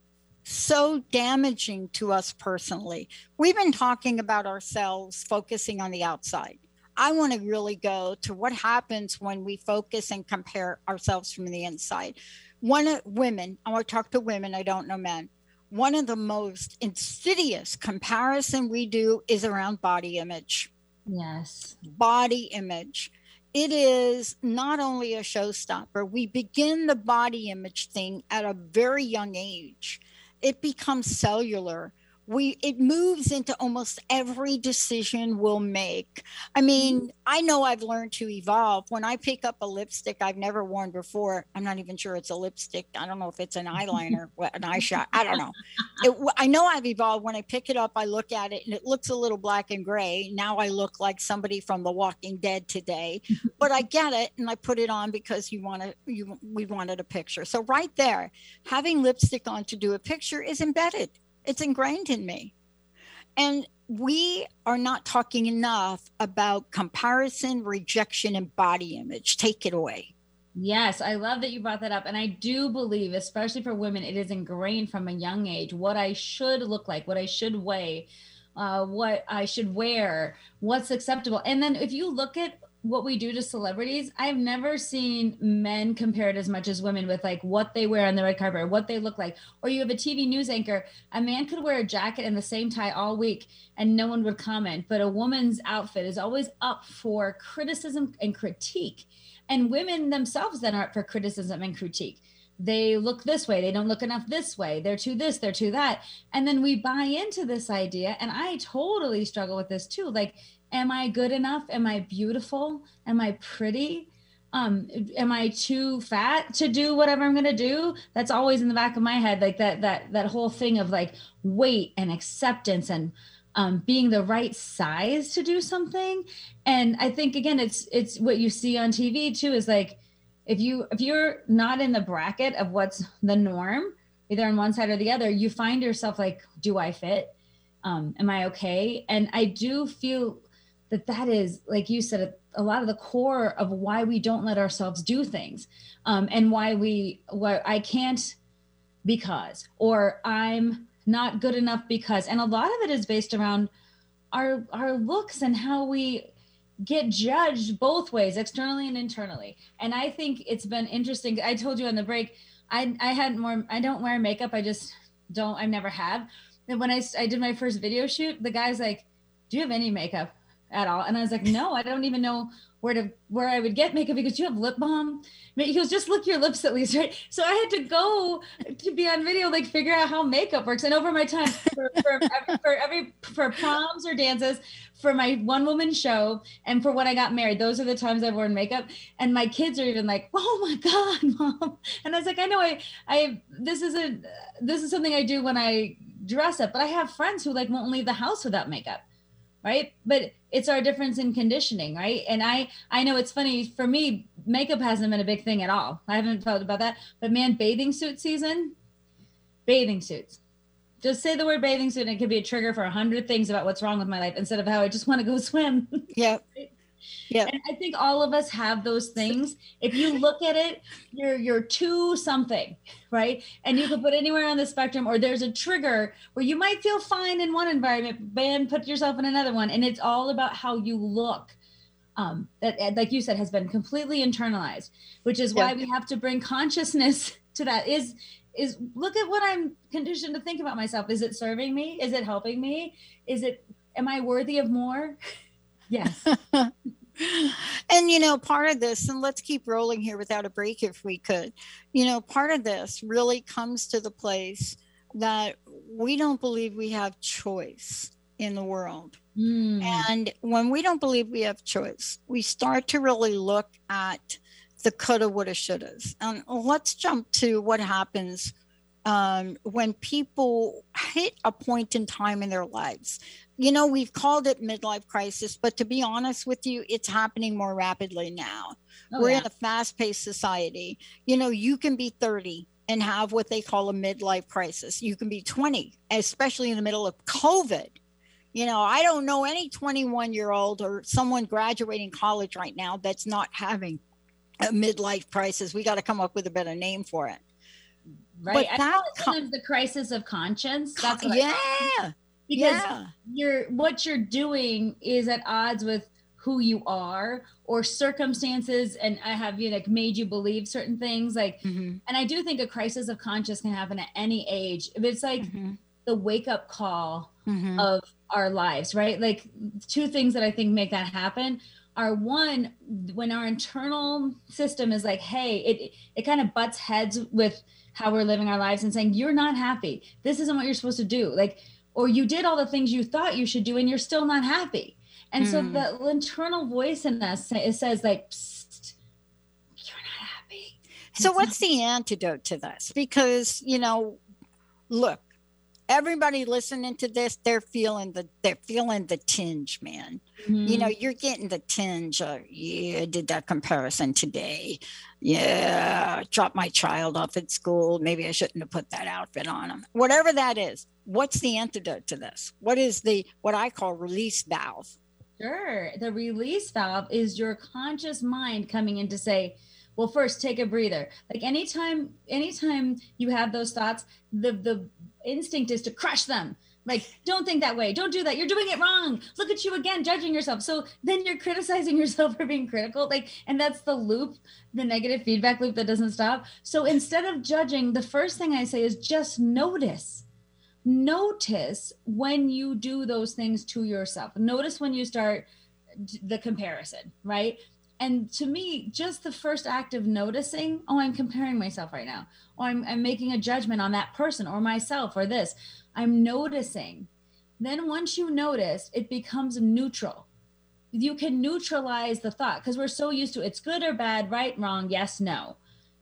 so damaging to us personally. We've been talking about ourselves, focusing on the outside. I want to really go to what happens when we focus and compare ourselves from the inside. One of women, I want to talk to women, I don't know men. One of the most insidious comparison we do is around body image. Yes. Body image. It is not only a showstopper. We begin the body image thing at a very young age. It becomes cellular. We, it moves into almost every decision we'll make. I mean, I know I've learned to evolve. When I pick up a lipstick I've never worn before, I'm not even sure it's a lipstick. I don't know if it's an eyeliner, an eyeshadow. I don't know. It, I know I've evolved. When I pick it up, I look at it and it looks a little black and gray. Now I look like somebody from The Walking Dead today, but I get it. And I put it on because you want to, you, we wanted a picture. So right there, having lipstick on to do a picture is embedded. It's ingrained in me. And we are not talking enough about comparison, rejection, and body image. Take it away. Yes, I love that you brought that up. And I do believe, especially for women, it is ingrained from a young age, what I should look like, what I should weigh, uh, what I should wear, what's acceptable. And then if you look at what we do to celebrities, I've never seen men compared as much as women with like what they wear on the red carpet or what they look like. Or you have a T V news anchor, a man could wear a jacket and the same tie all week and no one would comment, but a woman's outfit is always up for criticism and critique. And women themselves then are up for criticism and critique. They look this way, they don't look enough this way, they're too this, they're too that. And then we buy into this idea, and I totally struggle with this too. Like, am I good enough? Am I beautiful? Am I pretty? Um, am I too fat to do whatever I'm going to do? That's always in the back of my head. Like that, that, that whole thing of like weight and acceptance and um, being the right size to do something. And I think, again, it's, it's what you see on T V too, is like, if you, if you're not in the bracket of what's the norm, either on one side or the other, you find yourself like, do I fit? Um, am I okay? And I do feel that that is, like you said, a lot of the core of why we don't let ourselves do things, um, and why we, why I can't because, or I'm not good enough because, and a lot of it is based around our, our looks and how we get judged both ways, externally and internally. And I think it's been interesting. I told you on the break, I, I hadn't worn, I don't wear makeup. I just don't, I never have. And when I, I did my first video shoot, the guy's like, do you have any makeup at all? And I was like, no, I don't even know where to, where I would get makeup because you have lip balm. He goes, just lick your lips at least, right? So I had to go to be on video, like figure out how makeup works. And over my time for, for, for every, for proms or dances, for my one woman show, and for when I got married, those are the times I've worn makeup. And my kids are even like, oh my God, Mom. And I was like, I know I, I, this is a, this is something I do when I dress up, but I have friends who like won't leave the house without makeup. Right. But it's our difference in conditioning. Right. And I, I know it's funny for me, makeup hasn't been a big thing at all. I haven't thought about that, but man, bathing suit season, bathing suits, just say the word bathing suit and it could be a trigger for a hundred things about what's wrong with my life instead of how I just want to go swim. Yeah. Yeah. And I think all of us have those things. If you look at it, you're you're two something, right? And you can put anywhere on the spectrum, or there's a trigger where you might feel fine in one environment, but then put yourself in another one. And it's all about how you look. Um, that, like you said, has been completely internalized, which is why yeah. we have to bring consciousness to that. Is is look at what I'm conditioned to think about myself. Is it serving me? Is it helping me? Is it, am I worthy of more? Yes. And, you know, part of this, and let's keep rolling here without a break if we could, you know, part of this really comes to the place that we don't believe we have choice in the world. Mm. And when we don't believe we have choice, we start to really look at the coulda, woulda, shouldas. And let's jump to what happens um, when people hit a point in time in their lives. You know, we've called it midlife crisis, but to be honest with you, it's happening more rapidly now. Oh, We're yeah. in a fast-paced society. You know, you can be thirty and have what they call a midlife crisis. You can be twenty, especially in the middle of COVID. You know, I don't know any twenty-one-year-old or someone graduating college right now that's not having a midlife crisis. We got to come up with a better name for it. Right. But I call it sometimes the crisis of conscience. That's what yeah. I because yeah. you're what you're doing is at odds with who you are or circumstances, and I have you know, like made you believe certain things. Like, mm-hmm. and I do think a crisis of conscience can happen at any age. If it's like mm-hmm. the wake up call mm-hmm. of our lives, right? Like two things that I think make that happen are one, when our internal system is like, hey, it it kind of butts heads with how we're living our lives and saying, you're not happy. This isn't what you're supposed to do. Like, or you did all the things you thought you should do and you're still not happy. And mm. so the internal voice in us, it says like, psst, you're not happy. And so what's not- the antidote to this? Because, you know, look, everybody listening to this, they're feeling the they're feeling the tinge, man. Mm-hmm. You know, you're getting the tinge of, yeah, I did that comparison today. Yeah, dropped my child off at school. Maybe I shouldn't have put that outfit on him. Whatever that is, what's the antidote to this? What is the what I call release valve? Sure. The release valve is your conscious mind coming in to say, well, first take a breather. Like anytime, anytime you have those thoughts, the the instinct is to crush them. Like, don't think that way. Don't do that. You're doing it wrong. Look at you again, judging yourself. So then you're criticizing yourself for being critical. Like, and that's the loop, the negative feedback loop that doesn't stop. So instead of judging, the first thing I say is just notice. Notice when you do those things to yourself. Notice when you start the comparison, right? And to me, just the first act of noticing, oh, I'm comparing myself right now. Or I'm, I'm making a judgment on that person or myself or this. I'm noticing. Then once you notice, it becomes neutral. You can neutralize the thought because we're so used to it's good or bad, right, wrong, yes, no.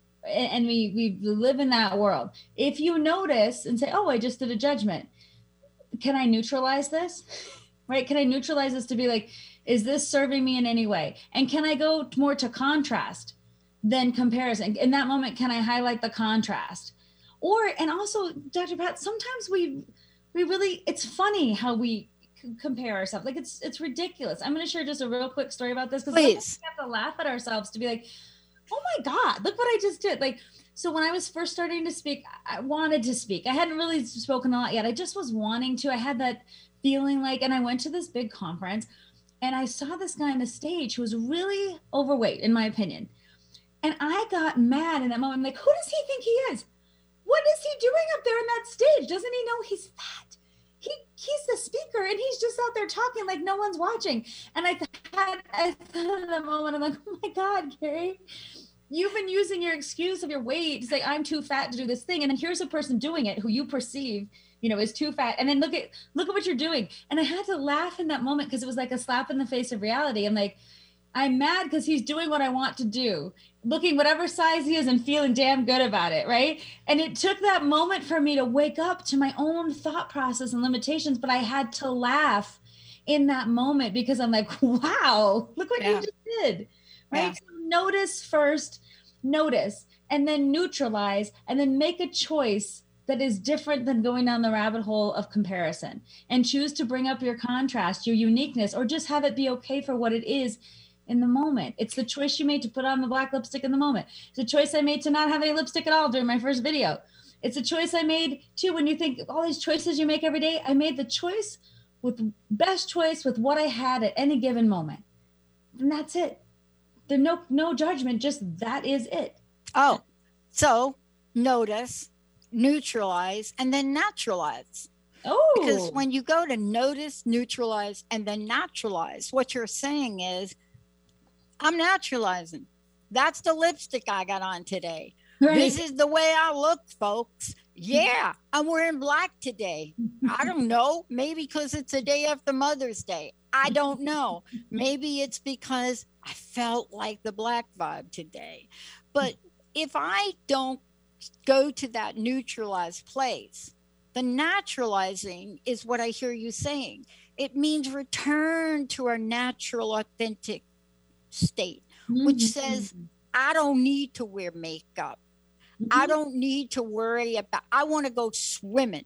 And we, we live in that world. If you notice and say, oh, I just did a judgment. Can I neutralize this? Right? Can I neutralize this to be like, is this serving me in any way? And can I go more to contrast than comparison? In that moment, can I highlight the contrast? Or, and also, Doctor Pat, sometimes we, we really, it's funny how we c- compare ourselves. Like it's, it's ridiculous. I'm going to share just a real quick story about this because we have to laugh at ourselves to be like, oh my God, look what I just did. Like, so when I was first starting to speak, I wanted to speak. I hadn't really spoken a lot yet. I just was wanting to. I had that feeling like, and I went to this big conference and I saw this guy on the stage who was really overweight, in my opinion. And I got mad in that moment. I'm like, who does he think he is? What is he doing up there on that stage? Doesn't he know he's fat? He he's the speaker and he's just out there talking like no one's watching. And I had I thought in that moment, I'm like, oh my God, Gary, you've been using your excuse of your weight to say I'm too fat to do this thing. And then here's a person doing it who you perceive, you know, is too fat. And then look at look at what you're doing. And I had to laugh in that moment because it was like a slap in the face of reality. I'm like, I'm mad because he's doing what I want to do, looking whatever size he is and feeling damn good about it, right? And it took that moment for me to wake up to my own thought process and limitations, but I had to laugh in that moment because I'm like, wow, look what yeah. you just did, right? Yeah. So notice first, notice, and then neutralize, and then make a choice that is different than going down the rabbit hole of comparison, and choose to bring up your contrast, your uniqueness, or just have it be okay for what it is. in the moment. It's the choice you made to put on the black lipstick in the moment. It's a choice I made to not have any lipstick at all during my first video. It's a choice I made too. When you think all these choices you make every day, I made the choice with the best choice with what I had at any given moment. And that's it. There's no, no judgment, just that is it. Oh, so notice, neutralize, and then naturalize. Oh, because when you go to notice, neutralize, and then naturalize, what you're saying is, I'm naturalizing. That's the lipstick I got on today. Right. This is the way I look, folks. Yeah, I'm wearing black today. I don't know. Maybe because it's a day after Mother's Day. I don't know. Maybe it's because I felt like the black vibe today. But if I don't go to that neutralized place, the naturalizing is what I hear you saying. It means return to our natural, authentic state, mm-hmm. which says, I don't need to wear makeup. Mm-hmm. I don't need to worry about, I want to go swimming.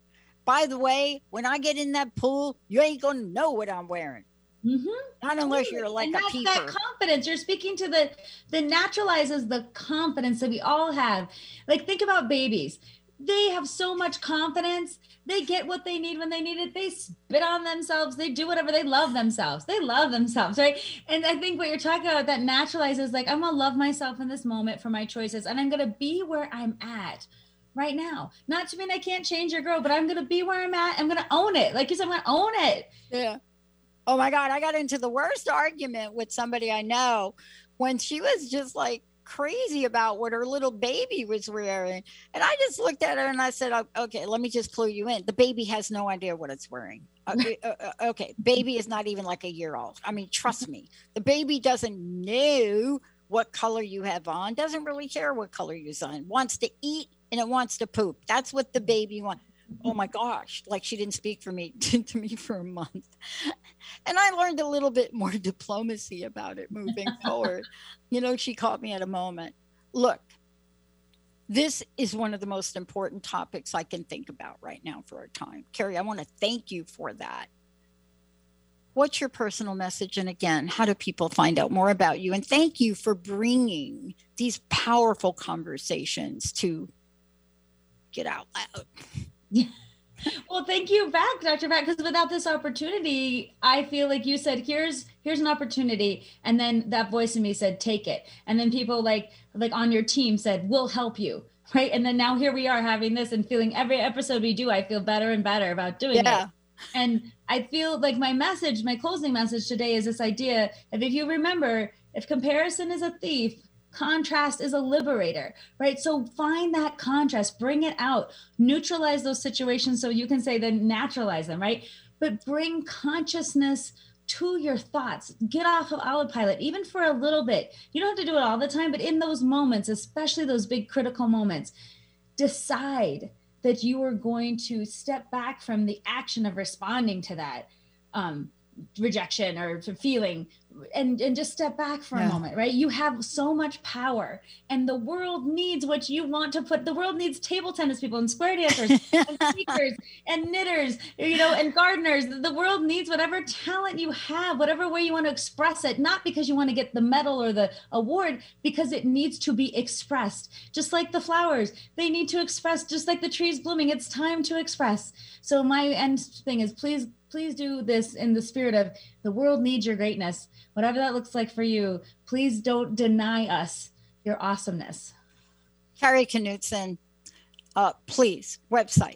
By the way, when I get in that pool, you ain't going to know what I'm wearing. Mm-hmm. Not unless you're like and a that's peeper. That confidence. You're speaking to the, the naturalizes the confidence that we all have. Like, think about babies. They have so much confidence. They get what they need when they need it. They spit on themselves. They do whatever. They love themselves. They love themselves, right? And I think what you're talking about, that naturalizes, like, I'm going to love myself in this moment for my choices. And I'm going to be where I'm at right now. Not to mean I can't change or grow, but I'm going to be where I'm at. I'm going to own it. Like you said, I'm going to own it. Yeah. Oh my God. I got into the worst argument with somebody I know when she was just like crazy about what her little baby was wearing. And I just looked at her and I said, okay, let me just clue you in. The baby has no idea what it's wearing. Okay, uh, okay. Baby is not even like a year old. I mean, trust me, the baby doesn't know what color you have on, doesn't really care what color you're on, wants to eat and it wants to poop. That's what the baby wants. Oh my gosh, like she didn't speak for me to, to me for a month. And I learned a little bit more diplomacy about it moving forward. You know, she caught me at a moment. Look, this is one of the most important topics I can think about right now for our time. Carrie, I want to thank you for that. What's your personal message? And again, how do people find out more about you? And thank you for bringing these powerful conversations to get out loud. Yeah. Well, thank you back, Doctor Pat, because without this opportunity, I feel like you said, here's here's an opportunity. And then that voice in me said, take it. And then people like like on your team said, we'll help you. Right. And then now here we are having this and feeling every episode we do, I feel better and better about doing yeah. it. And I feel like my message, my closing message today is this idea of, if you remember, if comparison is a thief, contrast is a liberator, right? So find that contrast, bring it out, neutralize those situations so you can say then naturalize them, right? But bring consciousness to your thoughts. Get off of autopilot, even for a little bit. You don't have to do it all the time, but in those moments, especially those big critical moments, decide that you are going to step back from the action of responding to that um, rejection or to feeling and, and just step back for yeah. a moment, right? You have so much power and the world needs what you want to put. The world needs table tennis people and square dancers and speakers and knitters, you know, and gardeners. The world needs whatever talent you have, whatever way you want to express it, not because you want to get the medal or the award, because it needs to be expressed. Just like the flowers, they need to express, just like the trees blooming. It's time to express. So my end thing is, please Please do this in the spirit of the world needs your greatness. Whatever that looks like for you, please don't deny us your awesomeness. Carrie Knutson, uh, please, website.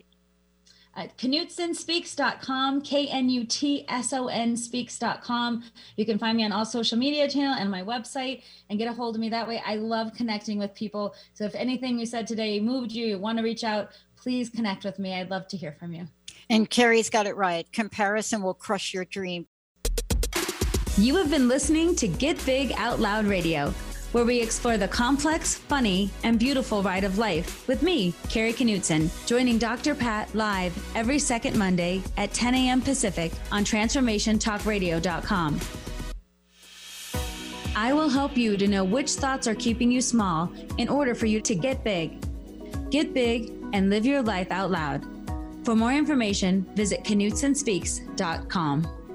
At Knutson Speaks dot com, K N U T S O N Speaks dot com. You can find me on all social media channel and my website and get a hold of me that way. I love connecting with people. So if anything we said today moved you, you want to reach out, please connect with me. I'd love to hear from you. And Carrie's got it right. Comparison will crush your dream. You have been listening to Get Big Out Loud Radio, where we explore the complex, funny, and beautiful ride of life with me, Carrie Knutson, joining Doctor Pat live every second Monday at ten a.m. Pacific on transformation talk radio dot com. I will help you to know which thoughts are keeping you small in order for you to get big. Get big and live your life out loud. For more information, visit Knutson Speaks dot com.